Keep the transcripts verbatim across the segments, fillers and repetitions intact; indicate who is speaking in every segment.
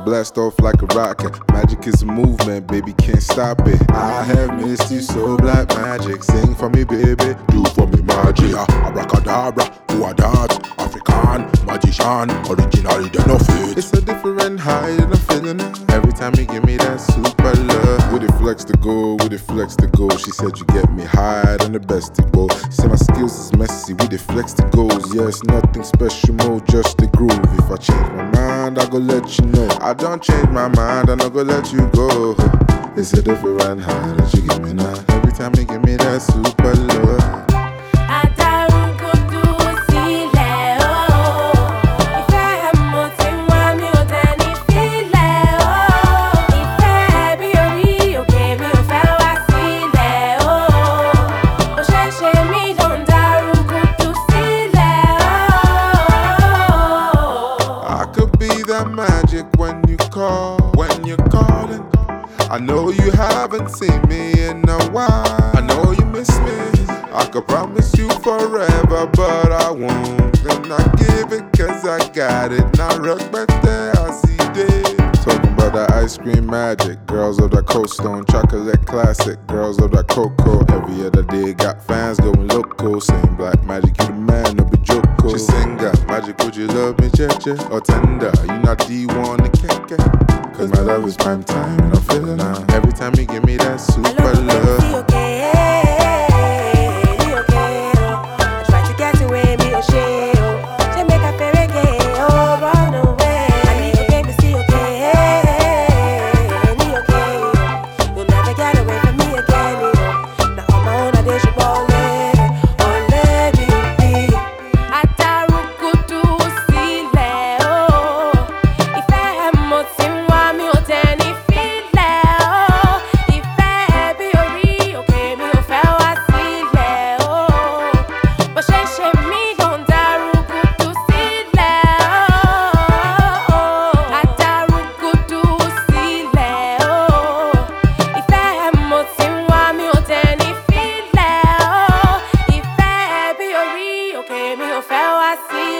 Speaker 1: blast off like a rocket. Magic is a movement, baby, can't stop it. I have missed you so, black magic. Sing for me, baby, do for me, magic. Abracadabra, who are that? African, magician, originally they no fit. It's a different high and I'm feeling it. Every time you give me that super love. With it flex to go, with it flex to go. She said you get me higher than the best to go. Say my skills is messy, with it flex to goes. Yeah, it's nothing special, more just the groove. If I change my mind, I go let you know. I don't change my mind, I'm not gonna let you go. It's a different high that you give me now. Every time you give me that super love. Magic when you call, when you're calling. I know you haven't seen me in a while. I know you miss me. I could promise you forever, but I won't. Then I give it cause I got it. Now rock back there, I see this. Talking about that ice cream magic. Girls of that Cold Stone chocolate classic. Girls of that cocoa. Every other day got fans going loco. Saying black magic, you the man, no be joko. She sing that magic, would you love me, cheche or tender? You not the one to can't get. Cause my love is prime time and I'm feeling now. Every time you give me that super love.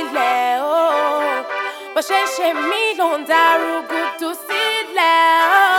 Speaker 2: Bó ṣe ń ṣe mí ló ń dárúgúdù sílẹ̀ o.